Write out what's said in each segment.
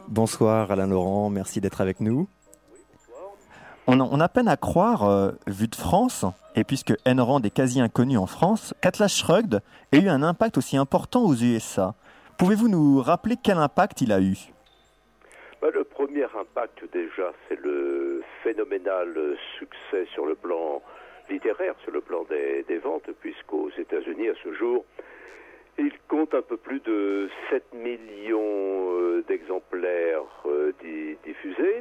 Bonsoir Alain Laurent, merci d'être avec nous. On a peine à croire, vu de France, et puisque Ayn Rand est quasi inconnu en France, qu'Atlas Shrugged ait eu un impact aussi important aux USA. Pouvez-vous nous rappeler quel impact il a eu ? Le premier impact déjà, c'est le phénoménal succès sur le plan littéraire, sur le plan des ventes, puisqu'aux États-Unis, à ce jour, il compte un peu plus de 7 millions d'exemplaires diffusés.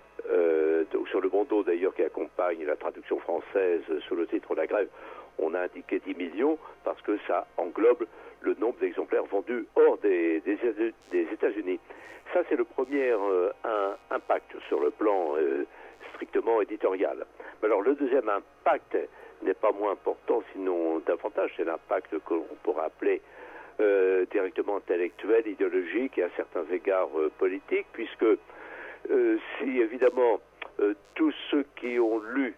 Sur le bandeau d'ailleurs qui accompagne la traduction française sous le titre La Grève, on a indiqué 10 millions parce que ça englobe le nombre d'exemplaires vendus hors des États-Unis. Ça, c'est le premier impact sur le plan strictement éditorial. Mais alors, le deuxième impact n'est pas moins important, sinon davantage, c'est l'impact qu'on pourrait appeler directement intellectuel, idéologique et à certains égards politique, puisque si évidemment tous ceux qui ont lu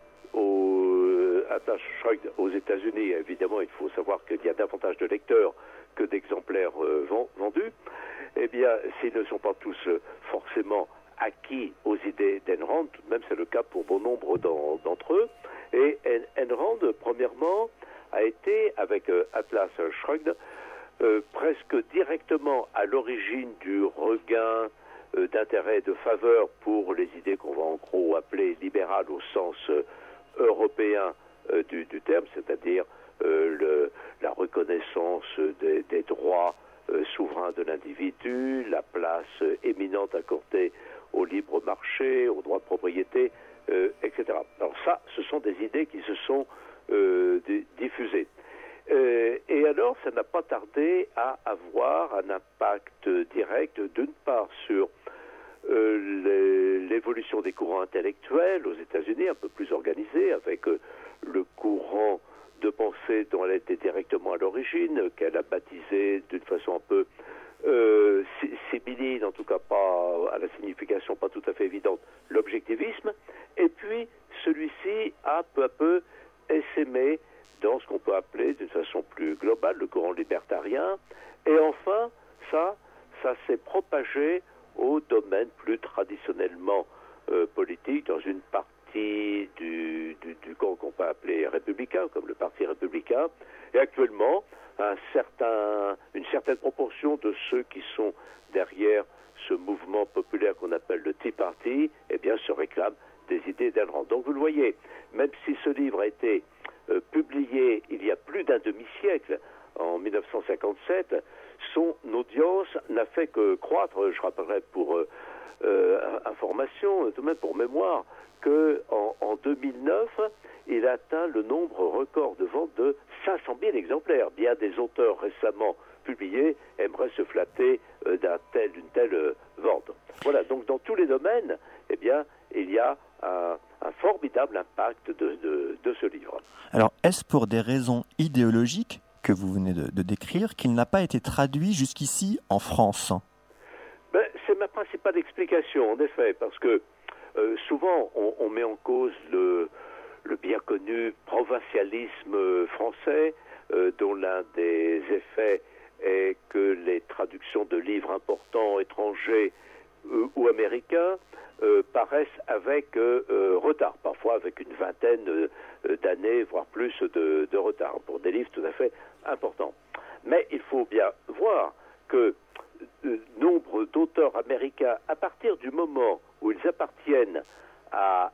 Atlas Shrugged aux États-Unis, évidemment il faut savoir qu'il y a davantage de lecteurs que d'exemplaires vendus, eh bien s'ils ne sont pas tous forcément acquis aux idées d'Ayn Rand, tout de même c'est le cas pour bon nombre d'entre eux. Et Ayn Rand, premièrement, a été, avec Atlas Shrugged, presque directement à l'origine du regain d'intérêt, de faveur pour les idées qu'on va en gros appeler libérales au sens européen du terme, c'est-à-dire la reconnaissance des droits souverains de l'individu, la place éminente accordée au libre marché, au droit de propriété, etc. Alors ça, ce sont des idées qui se sont diffusées. Et alors, ça n'a pas tardé à avoir un impact direct, d'une part, sur l'évolution des courants intellectuels aux États-Unis, un peu plus organisée, avec le courant de pensée dont elle était directement à l'origine, qu'elle a baptisé d'une façon un peu sibylline, en tout cas pas à la signification pas tout à fait évidente, l'objectivisme. Et puis, celui-ci a peu à peu essaimé dans ce qu'on peut appeler d'une façon plus globale le courant libertarien. Et enfin, ça s'est propagé au domaine plus traditionnellement politique, dans une partie du camp qu'on peut appeler républicain, comme le Parti républicain. Et actuellement, une certaine proportion de ceux qui sont derrière ce mouvement populaire qu'on appelle le Tea Party, eh bien, se réclament des idées d'Ayn Rand. Donc vous le voyez, même si ce livre a été publié il y a plus d'un demi-siècle, en 1957, son audience n'a fait que croître. Je rappellerai pour information, tout de même pour mémoire, qu'en 2009, il a atteint le nombre record de vente de 500 000 exemplaires. Bien des auteurs récemment publiés aimeraient se flatter d'une telle vente. Voilà, donc dans tous les domaines, eh bien, il y a un formidable impact de ce livre. Alors, est-ce pour des raisons idéologiques que vous venez de décrire qu'il n'a pas été traduit jusqu'ici en France ? C'est ma principale explication, en effet, parce que souvent on met en cause le bien connu provincialisme français, dont l'un des effets est que les traductions de livres importants étrangers ou américains paraissent avec retard, parfois avec une vingtaine d'années, voire plus de retard, pour des livres tout à fait importants. Mais il faut bien voir que nombre d'auteurs américains, à partir du moment où ils appartiennent à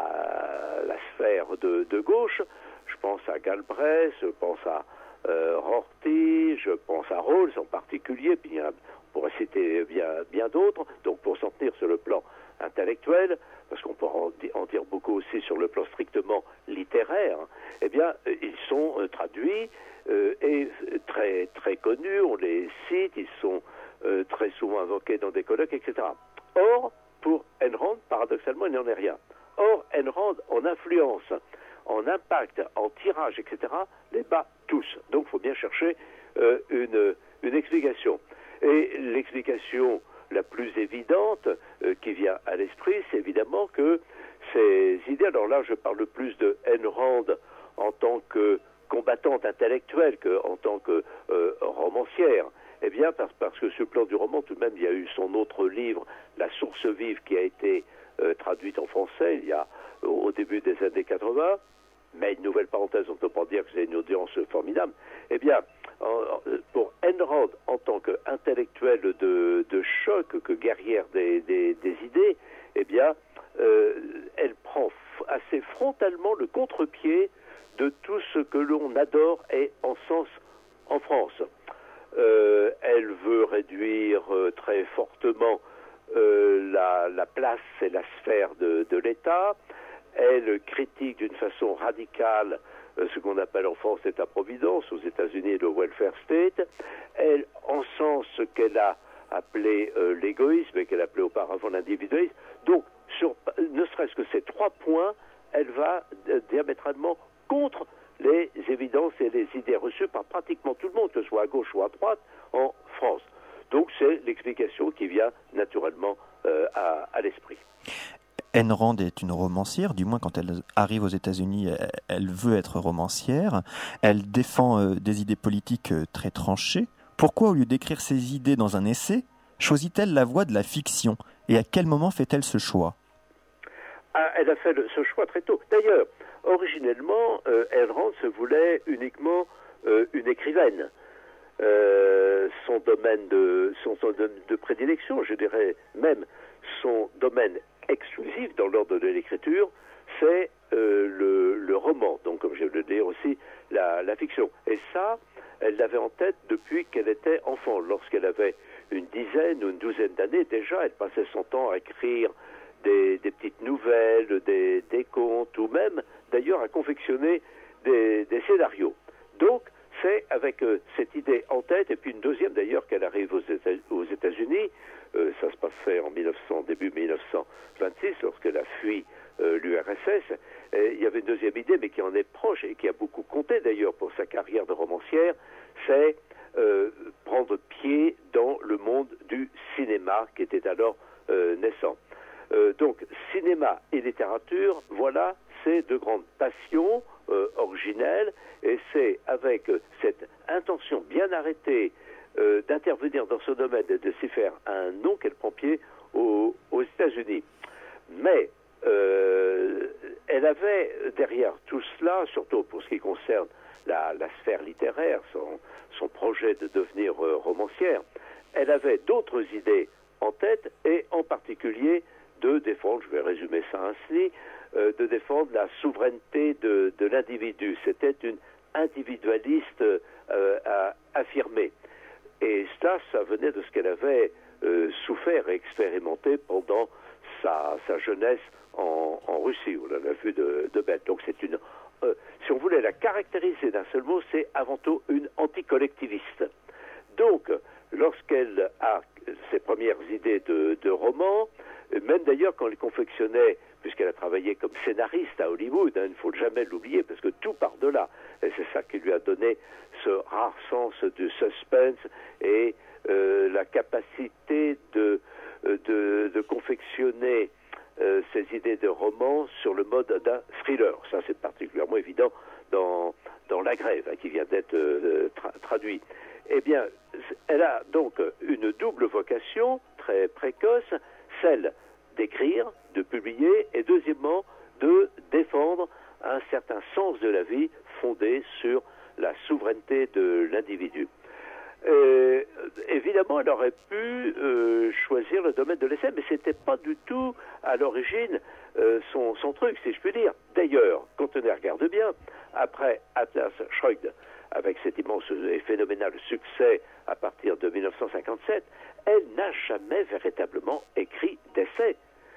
la sphère de gauche, je pense à Galbraith, je pense à Rorty, je pense à Rawls en particulier, puis on pourrait citer bien d'autres, donc pour s'en tenir sur le plan intellectuel, parce qu'on pourra en dire beaucoup aussi sur le plan strictement littéraire, eh bien, ils sont traduits et très, très connus, on les cite, ils sont très souvent invoqués dans des colloques, etc. Or, pour Ayn Rand, paradoxalement, il n'en est rien. Or, Ayn Rand, en influence, en impact, en tirage, etc., les bat tous. Donc, il faut bien chercher une explication. Et l'explication la plus évidente qui vient à l'esprit, c'est évidemment que ces idées, alors là, je parle plus de Ayn Rand en tant que combattante intellectuelle qu'en tant que romancière, eh bien, parce que sur le plan du roman, tout de même, il y a eu son autre livre, La Sources vives qui a été traduite en français il y a au début des années 80, mais une nouvelle parenthèse, on ne peut pas dire que c'est une audience formidable. Eh bien, pour Ayn Rand, en tant qu'intellectuelle de choc, que guerrière des idées, eh bien, elle prend assez frontalement le contre-pied de tout ce que l'on adore et encense en France. Elle veut réduire très fortement la place et la sphère de l'État. Elle critique d'une façon radicale ce qu'on appelle en France l'État-providence, aux États-Unis le welfare state. Elle encense ce qu'elle a appelé l'égoïsme et qu'elle appelait auparavant l'individualisme. Donc, sur ne serait-ce que ces 3 points, elle va diamétralement contre les évidences et les idées reçues par pratiquement tout le monde, que ce soit à gauche ou à droite, en France. Donc c'est l'explication qui vient naturellement à l'esprit. Ayn Rand est une romancière, du moins quand elle arrive aux États-Unis, elle veut être romancière. Elle défend des idées politiques très tranchées. Pourquoi, au lieu d'écrire ses idées dans un essai, choisit-elle la voie de la fiction? Et à quel moment fait-elle ce choix? Elle a fait ce choix très tôt. D'ailleurs, originellement, Ayn Rand se voulait uniquement une écrivaine. Son domaine de prédilection, je dirais même son domaine exclusif dans l'ordre de l'écriture, c'est le roman, donc comme je veux le dire aussi, la fiction. Et ça, elle l'avait en tête depuis qu'elle était enfant. Lorsqu'elle avait une dizaine ou une douzaine d'années, déjà, elle passait son temps à écrire des petites nouvelles, des contes, ou même, d'ailleurs, à confectionner des scénarios. Donc, c'est avec cette idée en tête, et puis une deuxième d'ailleurs qu'elle arrive aux États-Unis, ça se passait en début 1926, lorsqu'elle a fui l'URSS. Il y avait une deuxième idée, mais qui en est proche et qui a beaucoup compté d'ailleurs pour sa carrière de romancière, c'est prendre pied dans le monde du cinéma qui était alors naissant. Donc, cinéma et littérature, voilà, c'est de grandes passions originelles, et c'est avec cette intention bien arrêtée d'intervenir dans ce domaine et de s'y faire un nom qu'elle prend pied aux États-Unis. Mais elle avait derrière tout cela, surtout pour ce qui concerne la sphère littéraire, son projet de devenir romancière, elle avait d'autres idées en tête, et en particulier de défendre, je vais résumer ça ainsi, de défendre la souveraineté de l'individu. C'était une individualiste affirmée. Et ça venait de ce qu'elle avait souffert et expérimenté pendant sa jeunesse en Russie, où on a vu de belle. Donc c'est une, si on voulait la caractériser d'un seul mot, c'est avant tout une anticollectiviste. Donc, lorsqu'elle a ses premières idées de roman, même d'ailleurs quand elle confectionnait, puisqu'elle a travaillé comme scénariste à Hollywood, il ne faut jamais l'oublier, parce que tout part de là. Et c'est ça qui lui a donné ce rare sens du suspense et la capacité de confectionner ses idées de roman sur le mode d'un thriller. Ça, c'est particulièrement évident dans La Grève, qui vient d'être traduit. Eh bien, elle a donc une double vocation très précoce, celle d'écrire, de publier, et deuxièmement, de défendre un certain sens de la vie fondé sur la souveraineté de l'individu. Évidemment, elle aurait pu choisir le domaine de l'essai, mais c'était pas du tout à l'origine son truc, si je puis dire. D'ailleurs, quand on y regarde bien, après Atlas Shrugged, avec cet immense et phénoménal succès à partir de 1957, elle n'a jamais véritablement écrit d'essai.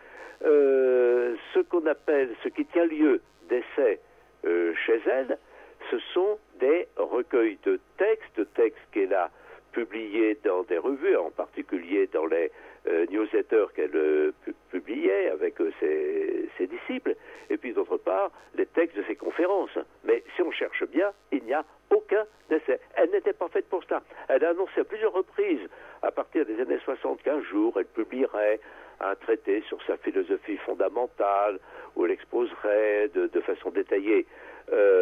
Ce qui tient lieu d'essai chez elle, ce sont des recueils de textes qu'elle a publiés dans des revues, en particulier dans les newsletters qu'elle publiait avec ses disciples, et puis d'autre part, les textes de ses conférences. Mais si on cherche bien, il n'y a aucun essai. Elle n'était pas faite pour ça. Elle a annoncé à plusieurs reprises, à partir des années 60, qu'un jour, elle publierait un traité sur sa philosophie fondamentale, où elle exposerait de façon détaillée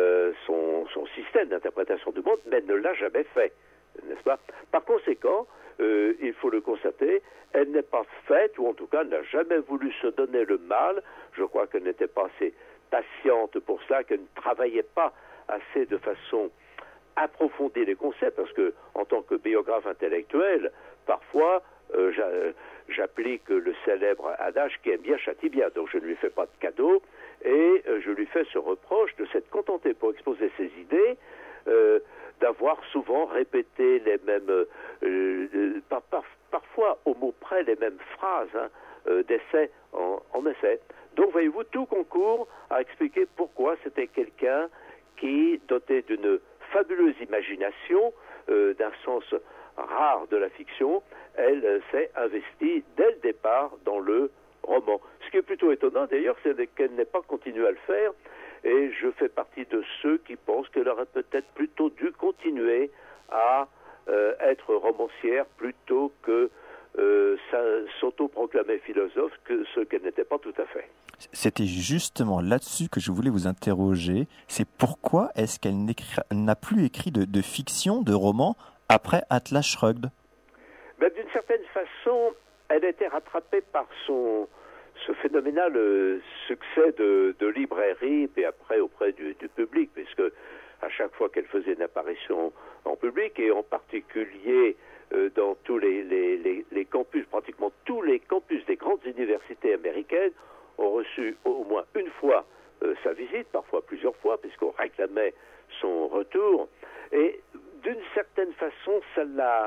son système d'interprétation du monde, mais elle ne l'a jamais fait, n'est-ce pas? Par conséquent, il faut le constater, elle n'est pas faite, ou en tout cas n'a jamais voulu se donner le mal. Je crois qu'elle n'était pas assez patiente pour ça, qu'elle ne travaillait pas assez de façon approfondie les concepts, parce que en tant que biographe intellectuel, parfois j'applique le célèbre adage qui aime bien châtie bien, donc je ne lui fais pas de cadeau et je lui fais ce reproche de s'être contenté pour exposer ses idées d'avoir souvent répété les mêmes parfois au mot près les mêmes phrases d'essai en essai. Donc voyez-vous, tout concourt à expliquer pourquoi c'était quelqu'un qui, doté d'une fabuleuse imagination, d'un sens rare de la fiction, elle s'est investie dès le départ dans le roman. Ce qui est plutôt étonnant d'ailleurs, c'est qu'elle n'ait pas continué à le faire, et je fais partie de ceux qui pensent qu'elle aurait peut-être plutôt dû continuer à être romancière plutôt que s'autoproclamer philosophe, que ce qu'elle n'était pas tout à fait. C'était justement là-dessus que je voulais vous interroger. C'est pourquoi est-ce qu'elle n'a plus écrit de fiction, de roman, après Atlas Shrugged? D'une certaine façon, elle était rattrapée par ce phénoménal succès de librairie, et après auprès du public, puisque à chaque fois qu'elle faisait une apparition en public, et en particulier dans tous les campus, pratiquement tous les campus des grandes universités américaines, ont reçu au moins une fois sa visite, parfois plusieurs fois, puisqu'on réclamait son retour. Et d'une certaine façon, ça l'a,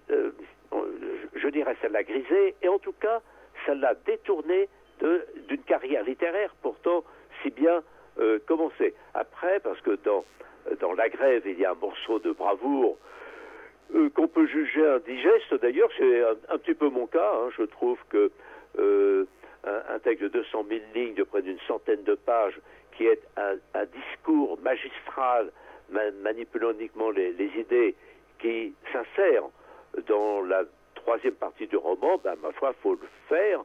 je dirais, ça l'a grisé, et en tout cas, ça l'a détourné d'une carrière littéraire pourtant si bien commencée. Après, parce que dans La Grève, il y a un morceau de bravoure qu'on peut juger indigeste, d'ailleurs, c'est un petit peu mon cas, je trouve que un texte de 200 000 lignes de près d'une centaine de pages qui est un discours magistral manipulant uniquement les idées, qui s'insère dans la troisième partie du roman, ma foi, il faut le faire.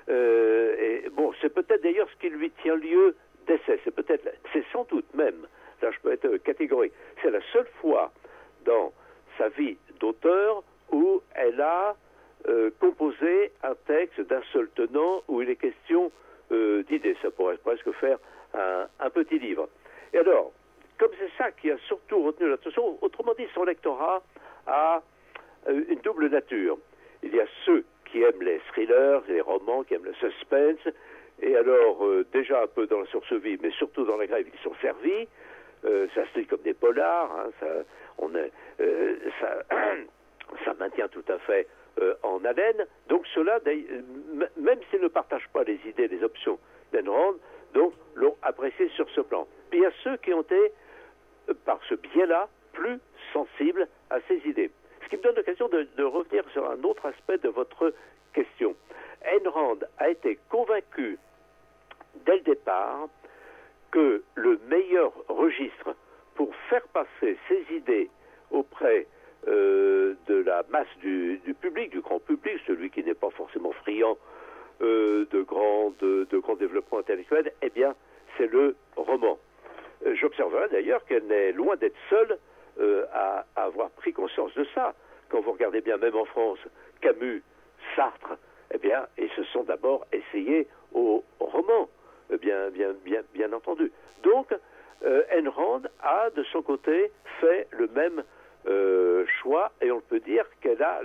Et bon, c'est peut-être d'ailleurs ce qui lui tient lieu d'essai, c'est sans doute même, là je peux être catégorique, c'est la seule fois dans sa vie d'auteur où elle a composer un texte d'un seul tenant où il est question d'idées. Ça pourrait presque faire un petit livre. Et alors, comme c'est ça qui a surtout retenu l'attention, autrement dit, son lectorat a une double nature. Il y a ceux qui aiment les thrillers, les romans, qui aiment le suspense, et alors, déjà un peu dans la source vive, mais surtout dans La Grève, ils sont servis. Ça se lit comme des polars, ça maintient tout à fait en haleine. Donc ceux-là, même s'ils ne partagent pas les idées, les options d'Ayn Rand, donc l'ont apprécié sur ce plan. Puis il y a ceux qui ont été, par ce biais-là, plus sensibles à ces idées. Ce qui me donne l'occasion de revenir sur un autre aspect de votre question. Ayn Rand a été convaincue dès le départ que le meilleur registre pour faire passer ses idées auprès de la masse du public, du grand public, celui qui n'est pas forcément friand de grands développements intellectuels, eh bien, c'est le roman. J'observerai d'ailleurs qu'elle est loin d'être seule à avoir pris conscience de ça. Quand vous regardez bien, même en France, Camus, Sartre, eh bien, ils se sont d'abord essayés au roman, bien entendu. Donc, Ayn Rand a, de son côté, fait le même choix, et on peut dire qu'elle a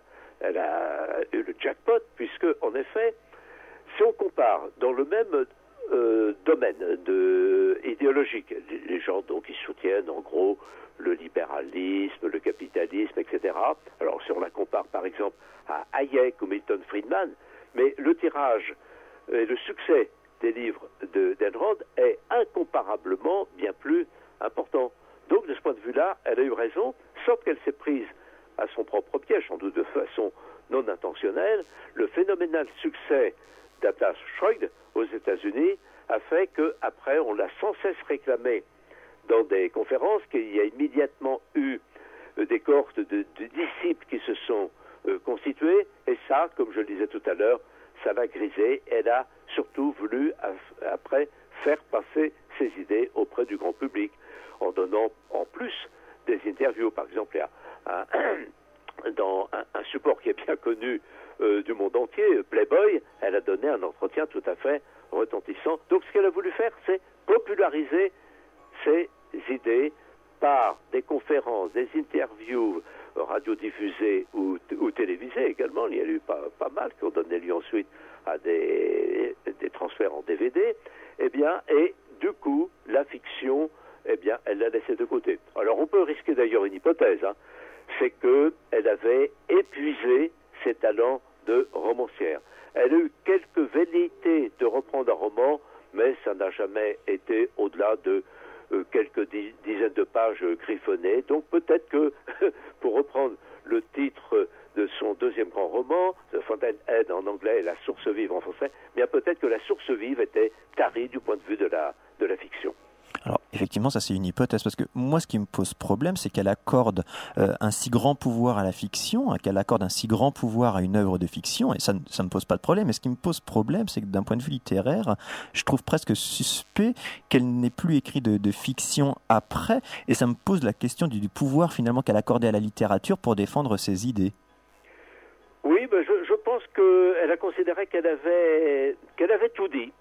eu le jackpot, puisque, en effet, si on compare dans le même domaine idéologique, les gens donc qui soutiennent en gros le libéralisme, le capitalisme, etc. Alors si on la compare par exemple à Hayek ou Milton Friedman, mais le tirage et le succès des livres d'Ayn Rand est incomparablement bien plus important. Donc de ce point de vue-là, elle a eu raison, sauf qu'elle s'est prise à son propre piège, sans doute de façon non intentionnelle. Le phénoménal succès d'Atlas Shrugged aux États-Unis a fait qu'après, on l'a sans cesse réclamé dans des conférences, qu'il y a immédiatement eu des cohortes de disciples qui se sont constitués, et ça, comme je le disais tout à l'heure, ça l'a grisé. Elle a surtout voulu, après, faire passer ses idées auprès du grand public, en donnant en plus des interviews. Par exemple, dans un support qui est bien connu du monde entier, Playboy, elle a donné un entretien tout à fait retentissant. Donc ce qu'elle a voulu faire, c'est populariser ces idées par des conférences, des interviews radiodiffusées ou télévisées également. Il y a eu pas mal qui ont donné lieu ensuite à des transferts en DVD. Eh bien, et du coup, la fiction, eh bien, elle l'a laissée de côté. Alors on peut risquer d'ailleurs une hypothèse, c'est qu'elle avait épuisé ses talents de romancière. Elle a eu quelques velléités de reprendre un roman, mais ça n'a jamais été au-delà de quelques dizaines de pages griffonnées. Donc peut-être que, pour reprendre le titre de son deuxième grand roman, The Fountainhead en anglais et La Source Vive en français, bien peut-être que La Source Vive était tarie du point de vue de la fiction. Alors effectivement, ça c'est une hypothèse, parce que moi ce qui me pose problème, c'est qu'elle accorde un si grand pouvoir à la fiction, qu'elle accorde un si grand pouvoir à une œuvre de fiction, et ça me pose pas de problème. Mais ce qui me pose problème, c'est que d'un point de vue littéraire, je trouve presque suspect qu'elle n'ait plus écrit de fiction après, et ça me pose la question du pouvoir finalement qu'elle accordait à la littérature pour défendre ses idées. Oui, ben je pense qu'elle a considéré qu'elle avait tout dit,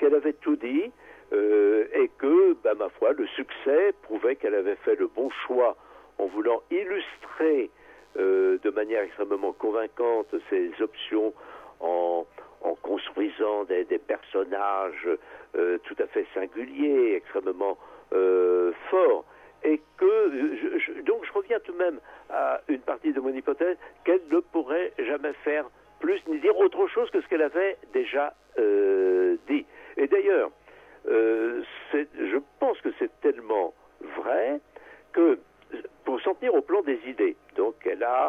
et que, ma foi, le succès prouvait qu'elle avait fait le bon choix en voulant illustrer de manière extrêmement convaincante ses options en construisant des personnages tout à fait singuliers, extrêmement forts, et que, donc je reviens tout de même à une partie de mon hypothèse, qu'elle ne pourrait jamais faire plus ni dire autre chose que ce qu'elle avait déjà dit. Et d'ailleurs, je pense que c'est tellement vrai que, pour s'en tenir au plan des idées, donc qu'elle a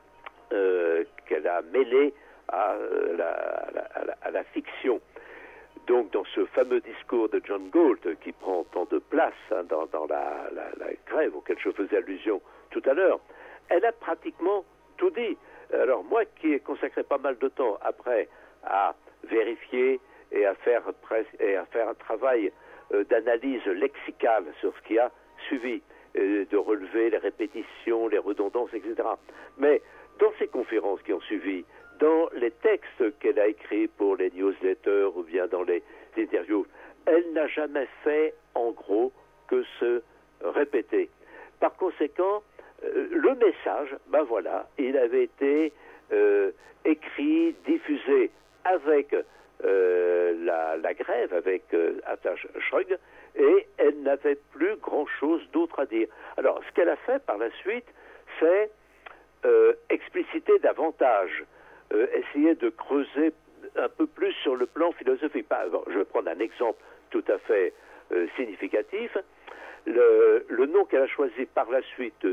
mêlé à la fiction, donc dans ce fameux discours de John Galt qui prend tant de place dans la grève auquel je faisais allusion tout à l'heure, elle a pratiquement tout dit. Alors moi qui ai consacré pas mal de temps après à vérifier et à faire un travail d'analyse lexicale sur ce qui a suivi, de relever les répétitions, les redondances, etc. Mais dans ces conférences qui ont suivi, dans les textes qu'elle a écrits pour les newsletters ou bien dans les interviews, elle n'a jamais fait, en gros, que se répéter. Par conséquent, le message, voilà, il avait été écrit, diffusé avec la grève, avec Atta Schrög, et elle n'avait plus grand-chose d'autre à dire. Alors, ce qu'elle a fait par la suite, c'est expliciter davantage, essayer de creuser un peu plus sur le plan philosophique. Je vais prendre un exemple tout à fait significatif. Le nom qu'elle a choisi par la suite,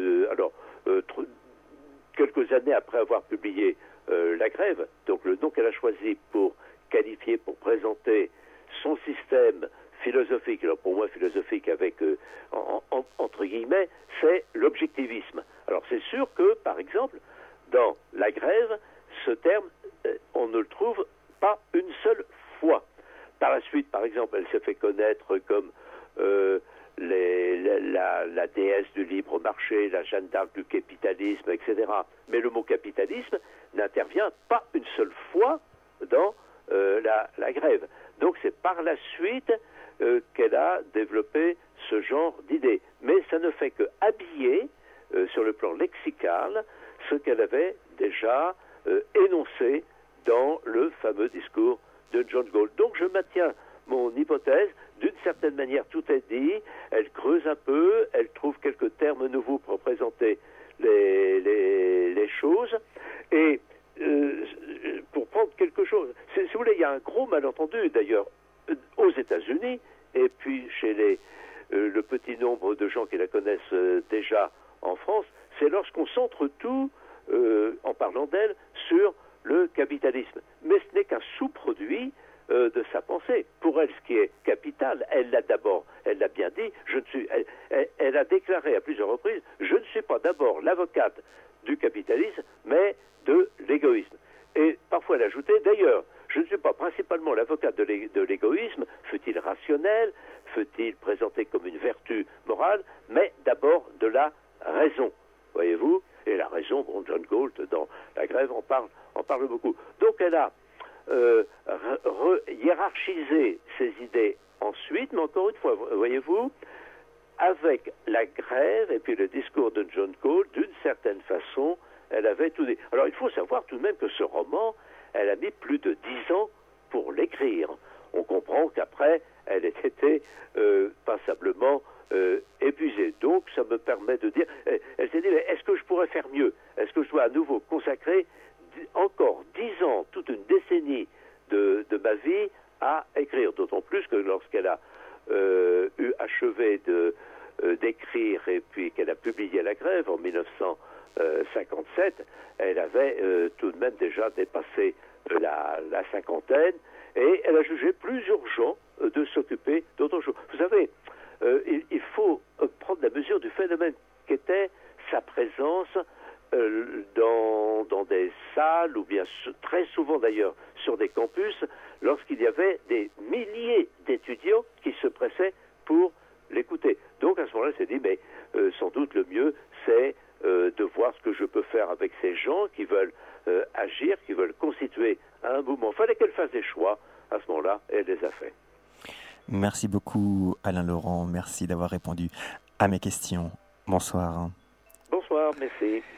quelques années après avoir publié La Grève, donc le nom qu'elle a choisi pour qualifier, pour présenter son système philosophique, alors pour moi philosophique avec entre guillemets, c'est l'objectivisme. Alors c'est sûr que, par exemple, dans La Grève, ce terme, on ne le trouve pas une seule fois. Par la suite, par exemple, elle s'est fait connaître comme la déesse du libre marché, la Jeanne d'Arc du capitalisme, etc. Mais le mot capitalisme n'intervient pas une seule fois dans la grève. Donc c'est par la suite qu'elle a développé ce genre d'idées. Mais ça ne fait que habiller sur le plan lexical ce qu'elle avait déjà énoncé dans le fameux discours de John Galt. Donc je maintiens mon hypothèse, d'une certaine manière tout est dit, elle creuse un peu, elle trouve quelques termes nouveaux pour présenter les choses, et pour prendre quelque chose, si vous voulez, il y a un gros malentendu d'ailleurs aux États-Unis, et puis chez le petit nombre de gens qui la connaissent déjà en France, c'est lorsqu'on centre tout, en parlant d'elle, sur le capitalisme. Mais ce n'est qu'un sous-produit de sa pensée. Pour elle, ce qui est capital, elle l'a bien dit, elle a déclaré à plusieurs reprises, je ne suis pas d'abord l'avocate du capitalisme, mais de l'égoïsme. Et parfois elle ajoutait, d'ailleurs, je ne suis pas principalement l'avocate de l'égoïsme, fut-il rationnel, fut-il présenté comme une vertu morale, mais d'abord de la raison, voyez-vous. Et la raison, John Galt hiérarchiser ses idées ensuite, mais encore une fois, voyez-vous, avec la grève et puis le discours de John Cole, d'une certaine façon, elle avait tout dit. Alors il faut savoir tout de même que ce roman, elle a mis plus de 10 ans pour l'écrire. On comprend qu'après, elle était passablement épuisée. Donc ça me permet de dire, elle s'est dit, mais est-ce que je pourrais faire mieux? Est-ce que je dois à nouveau consacrer encore 10 ans, toute une décennie de ma vie à écrire? D'autant plus que lorsqu'elle a eu achevé d'écrire et puis qu'elle a publié La Grève en 1957, elle avait tout de même déjà dépassé la cinquantaine, et elle a jugé plus urgent de s'occuper d'autre chose. Vous savez, il faut prendre la mesure du phénomène qu'était sa présence dans des salles, ou bien très souvent d'ailleurs sur des campus, lorsqu'il y avait des milliers d'étudiants qui se pressaient pour l'écouter. Donc à ce moment-là, elle s'est dit, mais sans doute le mieux, c'est de voir ce que je peux faire avec ces gens qui veulent agir, qui veulent constituer un mouvement. Il fallait qu'elle fasse des choix. À ce moment-là, elle les a faits. Merci beaucoup, Alain Laurent. Merci d'avoir répondu à mes questions. Bonsoir. Bonsoir, merci.